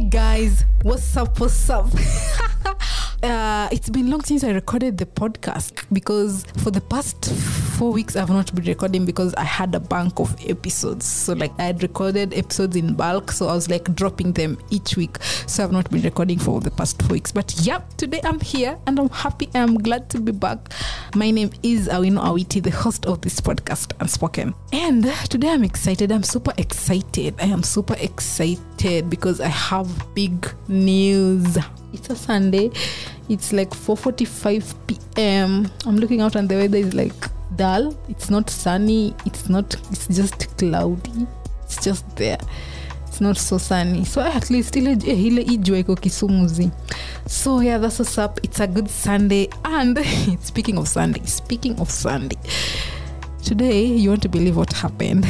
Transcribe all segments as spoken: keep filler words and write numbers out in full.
guys, what's up, what's up? uh, it's been long since I recorded the podcast because for the past four weeks I've not been recording because I had a bank of episodes. So like I had recorded episodes in bulk, so I was like dropping them each week. So I've not been recording for the past four weeks. But yep, today I'm here and I'm happy. I'm glad to be back. My name is Awino Awiti, the host of this podcast, Unspoken. And today I'm excited. I'm super excited. I am super excited because I have big news. It's a Sunday. It's like four forty-five p.m. I'm looking out and the weather is like dull. It's not sunny. It's not, it's just cloudy. It's just there. It's not so sunny. So at least ile ile ijue iko Kisumuzi. So yeah, that's what's up. It's a good Sunday. And speaking of Sunday, speaking of Sunday, today you want to believe what happened.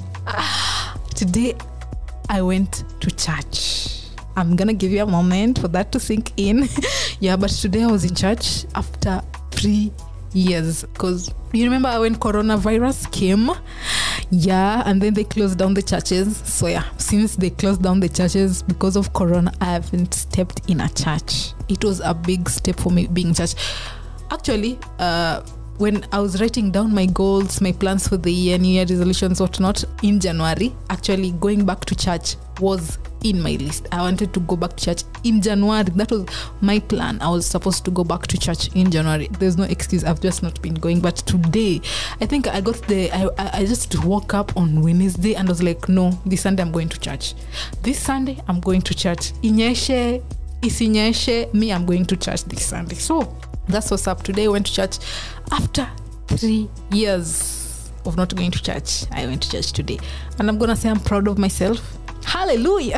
Today I went to church. I'm gonna give you a moment for that to sink in. Yeah, but today I was in church after three years because you remember when coronavirus came, yeah, and then they closed down the churches. So yeah, since they closed down the churches because of corona, I haven't stepped in a church. It was a big step for me being in church. Actually, uh when I was writing down my goals, my plans for the year, New Year resolutions, whatnot, in January, actually going back to church was in my list. I wanted to go back to church in January. That was my plan. I was supposed to go back to church in January. There's no excuse. I've just not been going. But today, I think I got the, I, I just woke up on Wednesday and was like, no, this Sunday I'm going to church. This Sunday, I'm going to church. Inyeshe, isinyeshe, me, I'm going to church this Sunday. So that's what's up. Today I went to church after three years of not going to church. I went to church today. And I'm going to say I'm proud of myself. Hallelujah.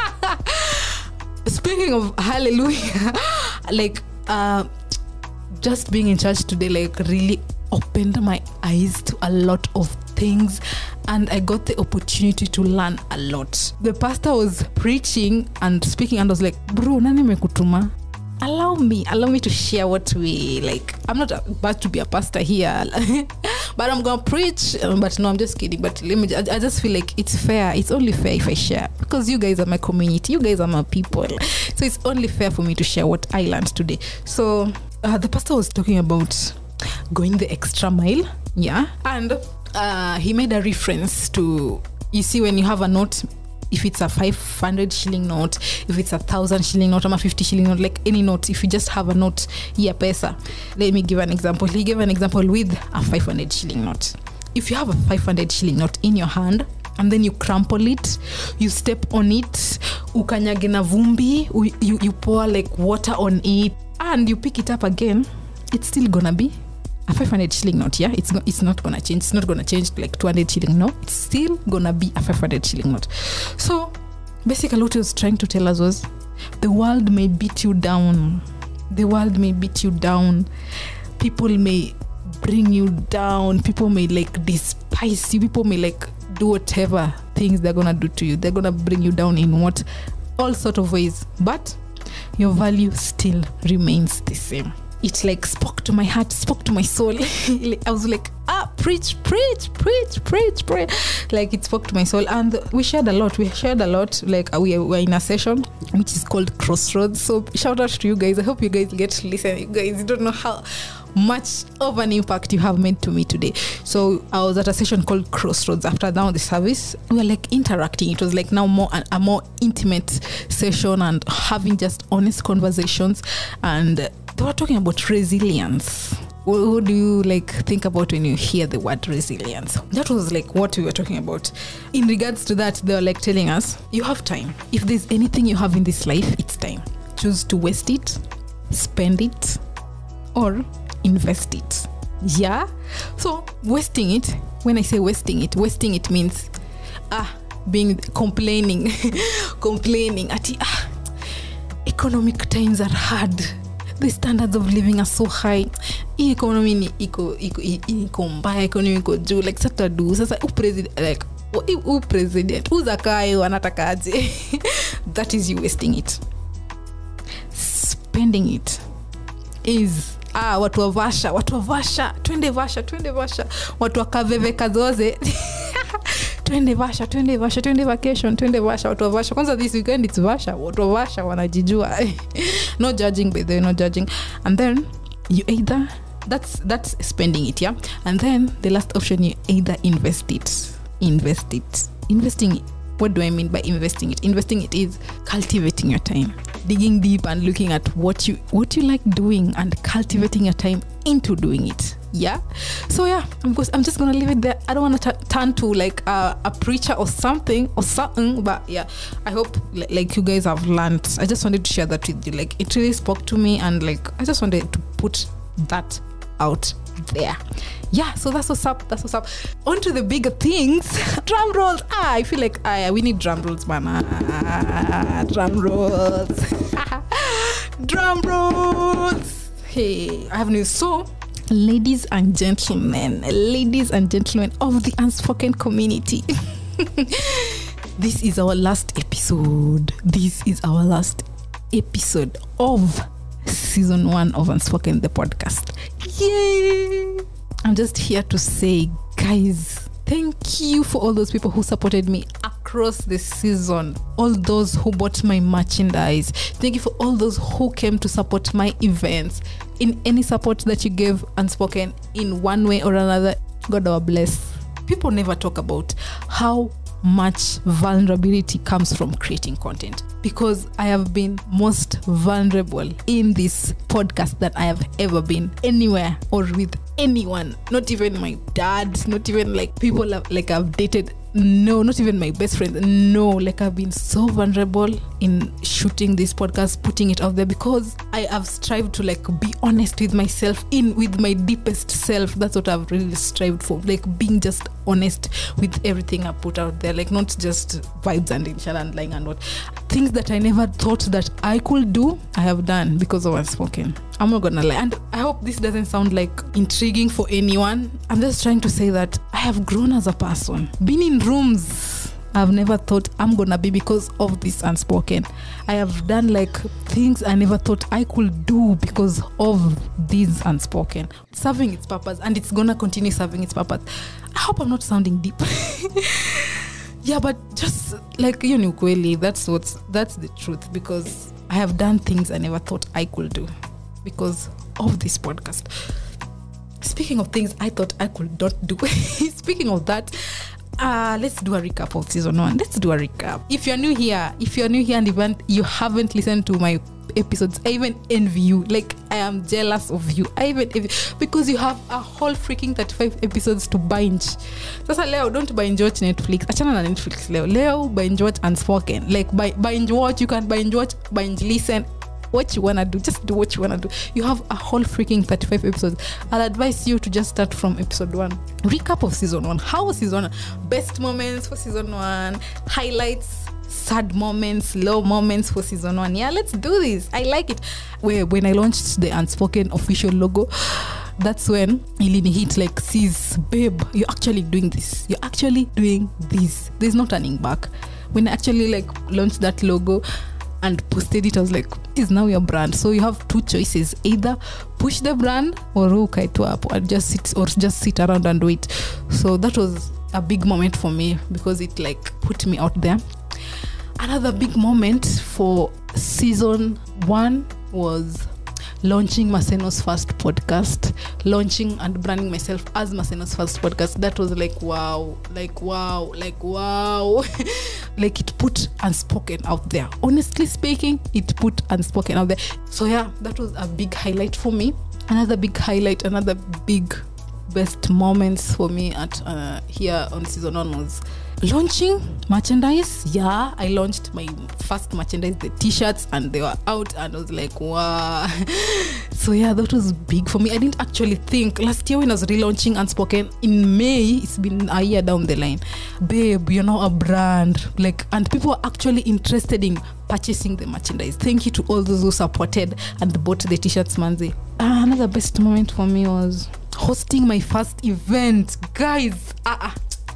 Speaking of hallelujah, like uh, just being in church today like really opened my eyes to a lot of things and I got the opportunity to learn a lot. The pastor was preaching and speaking and I was like, bro, nani mekutuma? Allow me, allow me to share what we like. I'm not about to be a pastor here, but I'm gonna preach. But no, I'm just kidding. But let me. I, I just feel like it's fair. It's only fair if I share because you guys are my community. You guys are my people. So it's only fair for me to share what I learned today. So uh, the pastor was talking about going the extra mile. Yeah, and uh, he made a reference to, you see, when you have a note. If it's a five hundred shilling note, if it's a thousand shilling note, or a fifty shilling note, like any note, if you just have a note, yeah, pesa. Let me give an example. He gave an example with a five hundred shilling note. If you have a five hundred shilling note in your hand, and then you crumple it, you step on it, ukanyage na vumbi, you, you pour like water on it, and you pick it up again, it's still gonna be a five hundred shilling note, yeah? It's not, it's not gonna change. It's not gonna change to like two hundred shilling, no? It's still gonna be a five hundred shilling note. So, basically what he was trying to tell us was, the world may beat you down. The world may beat you down. People may bring you down. People may like despise you. People may like do whatever things they're gonna do to you. They're gonna bring you down in what? All sort of ways. But your value still remains the same. It like spoke to my heart, spoke to my soul. I was like, ah, preach, preach, preach, preach, preach. Like it spoke to my soul. And we shared a lot. We shared a lot. Like we were in a session which is called Crossroads. So shout out to you guys. I hope you guys get to listen. You guys, you don't know how much of an impact you have made to me today. So I was at a session called Crossroads. After now the service, we were like interacting. It was like now more a, a more intimate session and having just honest conversations. And they were talking about resilience. What do you like think about when you hear the word resilience? That was like what we were talking about. In regards to that, they were like telling us, you have time. If there's anything you have in this life, it's time. Choose to waste it, spend it, or invest it. Yeah? So wasting it, when I say wasting it, wasting it means ah being complaining, complaining at ah, economic times are hard. The standards of living are so high. Hii economy ni iko iko iko mbaya, economy iko juu. Like sasa do sasa u president like u president uzakayo anatakaje. That is you wasting it. Spending it is ah watu wa Vasha, watu wa Vasha, twende Vasha, twende Vasha. Watu wa Kaveve Kazoze. twende Vasha, twende Vasha, twende vacation, twende Vasha, watu wa Vasha. Kwanza this weekend it's Vasha, watu wa Vasha wanajijua. No judging by the way, no judging. And then you either that's that's spending it, yeah. And then the last option, you either invest it. Invest it. Investing it. What do I mean by investing it? Investing it is cultivating your time, digging deep and looking at what you what you like doing and cultivating your time into doing it. Yeah. So yeah, I'm just I'm just gonna leave it there. I don't want to t- turn to like a, a preacher or something or something, but yeah, I hope like, like you guys have learned. I just wanted to share that with you. Like it really spoke to me, and like I just wanted to put that out there. Yeah, so that's what's up. That's what's up. On to the bigger things. Drum rolls. Ah, I feel like ah, we need drum rolls, man. Ah, drum rolls. Drum rolls. Hey, I have news. So, ladies and gentlemen, ladies and gentlemen of the unspoken community, this is our last episode. This is our last episode of season one of Unspoken, the podcast. Yay! I'm just here to say, guys, thank you for all those people who supported me across the season. All those who bought my merchandise. Thank you for all those who came to support my events. In any support that you gave Unspoken in one way or another, God will bless. People never talk about how much vulnerability comes from creating content, because I have been most vulnerable in this podcast that I have ever been anywhere or with anyone. Not even my dad, not even like people have, like I've dated. No, not even my best friend. No, like I've been so vulnerable in shooting this podcast, putting it out there, because I have strived to like be honest with myself, in with my deepest self. That's what I've really strived for, like being just honest with everything I put out there, like not just vibes and inshallah and lying and what things that I never thought that I could do, I have done because of Unspoken. I'm not gonna lie, and I hope this doesn't sound like intriguing for anyone. I'm just trying to say that I have grown as a person, been in rooms I've never thought I'm gonna be because of this Unspoken. I have done like things I never thought I could do because of this Unspoken, serving its purpose, and it's gonna continue serving its purpose. I hope I'm not sounding deep. Yeah, but just like, you know, kweli, that's what's that's the truth, because I have done things I never thought I could do because of this podcast. Speaking of things I thought I could not do, speaking of that, uh, let's do a recap of season one. Let's do a recap. If you're new here, if you're new here and even you haven't listened to my episodes, I even envy you. Like, I am jealous of you. I even envy, because you have a whole freaking thirty-five episodes to binge. Sasa leo, don't binge watch Netflix. Achana na Netflix leo. Leo, binge watch Unspoken. Like, binge watch, you can binge watch, binge listen. What you wanna do, just do what you wanna do. You have a whole freaking thirty-five episodes. I'll advise you to just start from episode one. Recap of season one. How was season one? Best moments for season one, highlights, sad moments, low moments for season one. Yeah, let's do this. I like it. Where when I launched the Unspoken official logo, that's when Ilini hit like, sis, babe, you're actually doing this. You're actually doing this. There's no turning back. When I actually like launched that logo and posted it, I was like, this is now your brand. So you have two choices: either push the brand or ukaitwa hapo and just sit or just sit around and do it. So that was a big moment for me, because it like put me out there. Another big moment for season one was launching Maseno's first podcast, launching and branding myself as Maseno's first podcast. That was like, wow, like, wow, like, wow. Like, it put Unspoken out there. Honestly speaking, it put Unspoken out there. So yeah, that was a big highlight for me. Another big highlight, another big best moments for me at uh, here on season one was launching merchandise. Yeah, I launched my first merchandise, the t-shirts, and they were out, and I was like, wow. So yeah, that was big for me. I didn't actually think last year when I was relaunching Unspoken in May, it's been a year down the line, babe, you're now a brand, like, and people are actually interested in purchasing the merchandise. Thank you to all those who supported and bought the t-shirts, manzi. Uh, another best moment for me was hosting my first event, guys. Ah, uh, uh,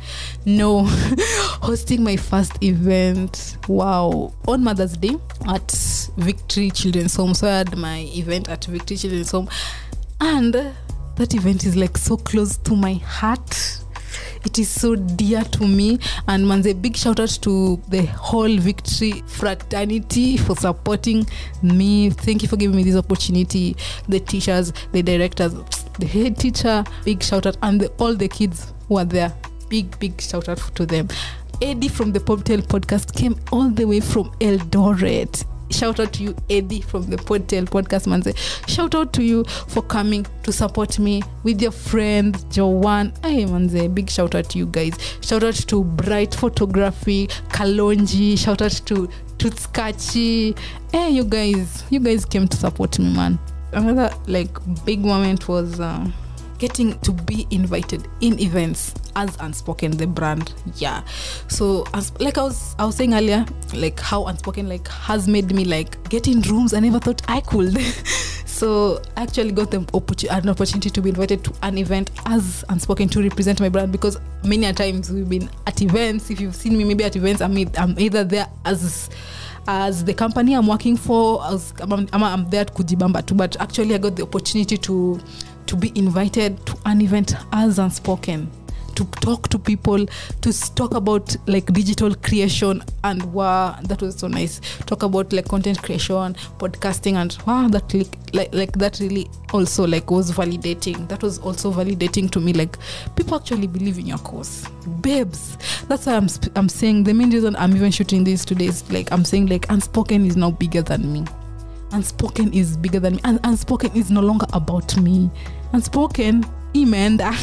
no, hosting my first event. Wow, on Mother's Day at Victory Children's Home. So I had my event at Victory Children's Home, and that event is like so close to my heart. it is so dear to me. And manze, big shout out to the whole Victory fraternity for supporting me. Thank you for giving me this opportunity. The teachers, the directors, the head teacher, big shout out, and the, all the kids who are there, big big shout out to them. Eddie from the Podtail podcast came all the way from Eldoret. Shout out to you, Eddie from the Podtail podcast, manze. Shout out to you for coming to support me with your friend Joanne. Hey manze, big shout out to you guys. Shout out to Bright Photography, Kalonji. Shout out to Tutskachi. Hey, you guys, you guys came to support me, man. Another like big moment was uh, getting to be invited in events as Unspoken, the brand. Yeah, so as like I was I was saying earlier, like how Unspoken like has made me like get in rooms I never thought I could. So I actually got the opportunity, an opportunity to be invited to an event as Unspoken to represent my brand, because many a times we've been at events. If you've seen me maybe at events, I'm, I'm either there as as the company I'm working for, as I'm, I'm there at Kujibamba too, but actually I got the opportunity to to be invited to an event as Unspoken, to talk to people, to talk about like digital creation, and wow, that was so nice. Talk about like content creation, podcasting, and wow, that like like, like that really also like was validating. That was also validating to me, like people actually believe in your cause, babes. That's why I'm I'm saying the main reason I'm even shooting this today is like I'm saying like Unspoken is now bigger than me. Unspoken is bigger than me, and Unspoken is no longer about me. Unspoken imeenda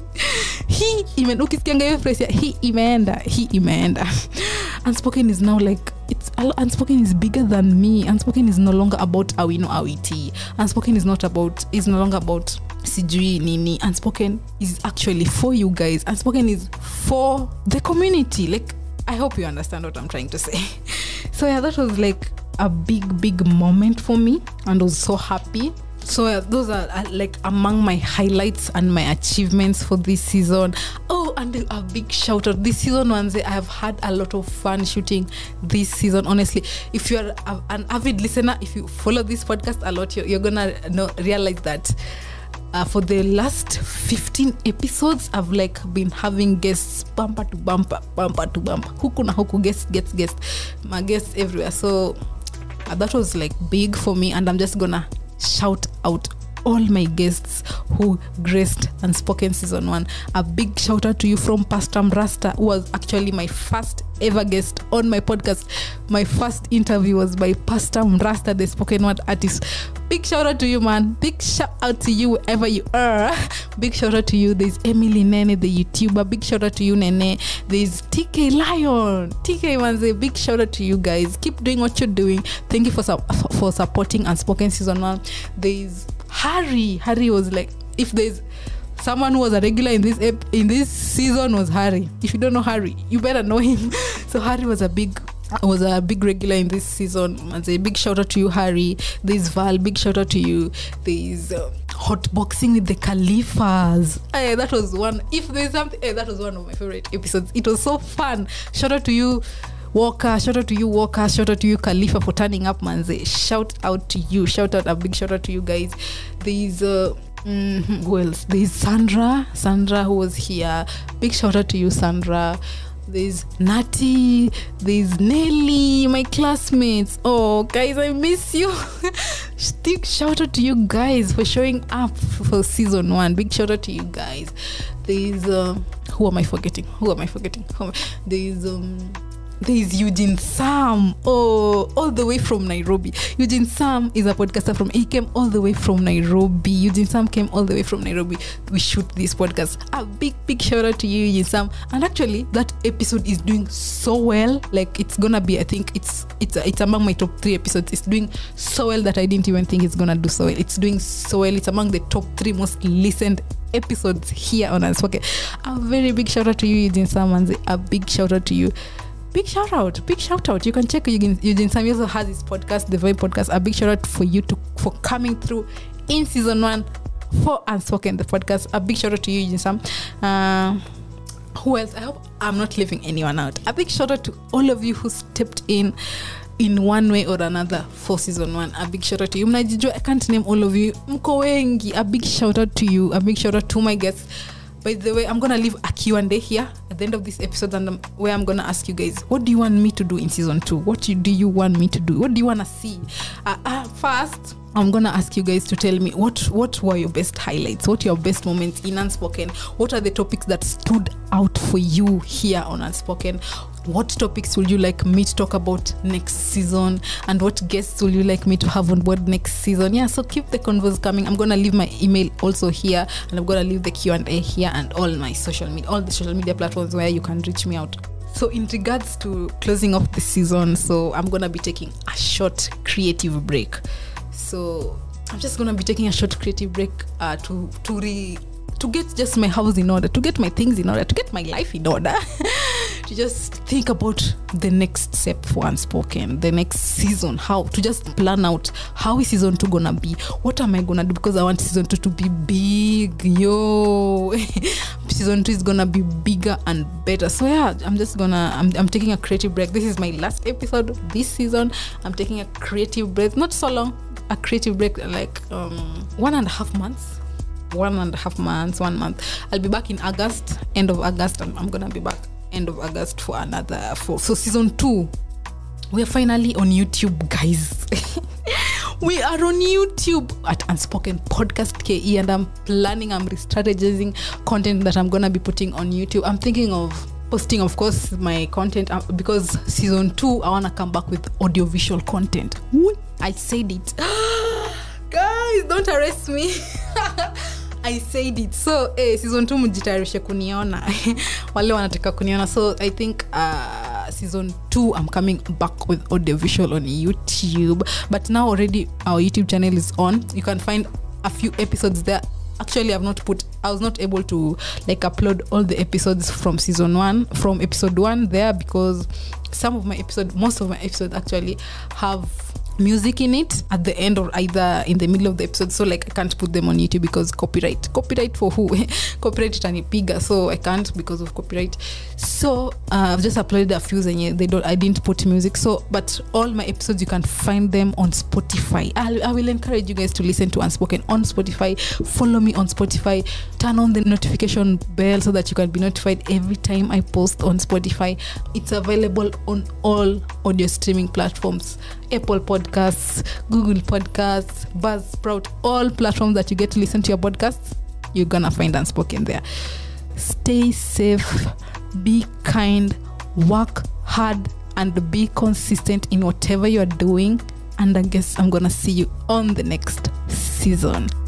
he imeenda, ukisikianga hiyo phrase ya he imeenda, he imeenda. Unspoken is now like it's Unspoken is bigger than me. Unspoken is no longer about Awino Awiti. Unspoken is not about is no longer about sijui nini. Unspoken is actually for you guys. Unspoken is for the community. Like, I hope you understand what I'm trying to say. So yeah, that was like a big big moment for me, and I was so happy. So uh, those are uh, like among my highlights and my achievements for this season. Oh, and a big shout out this season, Wanze, I have had a lot of fun shooting this season. Honestly, if you're a, an avid listener, if you follow this podcast a lot, you're, you're gonna know, realize that uh, for the last fifteen episodes, I've like been having guests bumper to bumper, bumper to bumper. Huku na huku, guests, guests, guests, my guests everywhere. So uh, that was like big for me, and I'm just gonna shout out all my guests who graced Unspoken season one. A big shout out to you from Pastor Mrasta, who was actually my first ever guest on my podcast. My first interview was by Pastor Mrasta, the spoken word artist. Big shout out to you, man. Big shout out to you wherever you are. Big shout out to you. There's Emily Nene, the YouTuber. Big shout out to you, Nene. There's T K Lion. T K Manze, big shout out to you guys. Keep doing what you're doing. Thank you for for supporting Unspoken season one. There's Harry. Harry was like, if there's someone who was a regular in this ep- in this season, was Harry. If you don't know Harry, you better know him. So Harry was a big was a big regular in this season. And a big shout out to you, Harry. There's Val. Big shout out to you. There's uh, hot boxing with the Khalifas. Hey, that was one. If there's something, hey, that was one of my favorite episodes. It was so fun. Shout out to you, Walker. Shout out to you, Walker. Shout out to you, Khalifa, for turning up, manze. Shout out to you. Shout out, a big shout out to you guys. There's uh, mm, who else? There's Sandra. Sandra, who was here. Big shout out to you, Sandra. There's Nati. There's Nelly, my classmates. Oh, guys, I miss you. Big shout out to you guys for showing up for season one. Big shout out to you guys. There's uh, who am I forgetting? Who am I forgetting? Who am I? There's um. There's Eugene Sam, oh, all the way from Nairobi. Eugene Sam is a podcaster from, he came all the way from Nairobi. Eugene Sam came all the way from Nairobi. We shoot this podcast. A big, big shout out to you, Eugene Sam. And actually, that episode is doing so well. Like, it's gonna be, I think it's it's it's among my top three episodes. It's doing so well that I didn't even think it's gonna do so well. It's doing so well. It's among the top three most listened episodes here on Unspoken. A very big shout out to you, Eugene Sam, and a big shout out to you. Big shout out, big shout out. You can check Eugene, Eugene Sam also has his podcast, The Vibe Podcast. A big shout out for you to for coming through in season one for Unspoken, the podcast. A big shout out to you, Eugene Sam. Uh, who else? I hope I'm not leaving anyone out. A big shout out to all of you who stepped in in one way or another for season one. A big shout out to you. Mnajijua, I can't name all of you. Mko wengi. A big shout out to you. A big shout out to my guests. By the way, I'm gonna leave a Q and A here at the end of this episode, and um, where I'm gonna ask you guys, what do you want me to do in season two? What you, do you want me to do? What do you wanna see? Uh, uh, first, I'm gonna ask you guys to tell me what what were your best highlights, what your best moments in Unspoken, what are the topics that stood out for you here on Unspoken, what topics will you like me to talk about next season, and what guests will you like me to have on board next season. Yeah, so keep the convos coming. I'm gonna leave my email also here, and I'm gonna leave the Q and A here, and all my social media, all the social media platforms where you can reach me out. So in regards to closing off the season, so I'm gonna be taking a short creative break. So I'm just gonna be taking a short creative break uh, to to re to get just my house in order, to get my things in order, to get my life in order, to just think about the next step for Unspoken, the next season, how to just plan out how is season two gonna be, what am I gonna do, because I want season two to be big, yo. Season two is gonna be bigger and better. So yeah, I'm just gonna I'm, I'm taking a creative break. This is my last episode this season. I'm taking a creative break, not so long, a creative break, like um one and a half months one and a half months one month. I'll be back in August, end of August. I'm, I'm gonna be back end of August for another four. So season two, we're finally on YouTube, guys. We are on YouTube at Unspoken Podcast K E, and I'm planning, I'm re-strategizing content that I'm gonna be putting on YouTube. I'm thinking of posting, of course, my content uh, because season two I wanna come back with audiovisual content. I said it. Guys, don't arrest me. I said it. So eh, season two mjitayarishe kuniona. Wale wanataka kuniona. So I think uh, season two I'm coming back with audiovisual on YouTube. But now already our YouTube channel is on. You can find a few episodes there. Actually, I've not put I was not able to like upload all the episodes from season one, from episode one there, because some of my episode most of my episodes actually have music in it at the end or either in the middle of the episode, so like I can't put them on YouTube because copyright copyright for who copyright itanipiga, so I can't because of copyright. So uh, I've just uploaded a few and they don't I didn't put music. So but all my episodes you can find them on Spotify. I, I will encourage you guys to listen to Unspoken on Spotify. Follow me on Spotify, turn on the notification bell so that you can be notified every time I post on Spotify. It's available on all audio streaming platforms, Apple Podcasts, Google Podcasts, Buzzsprout, all platforms that you get to listen to your podcasts. You're gonna find Unspoken there. Stay safe, be kind, work hard, and be consistent in whatever you're doing. And I guess I'm gonna see you on the next season.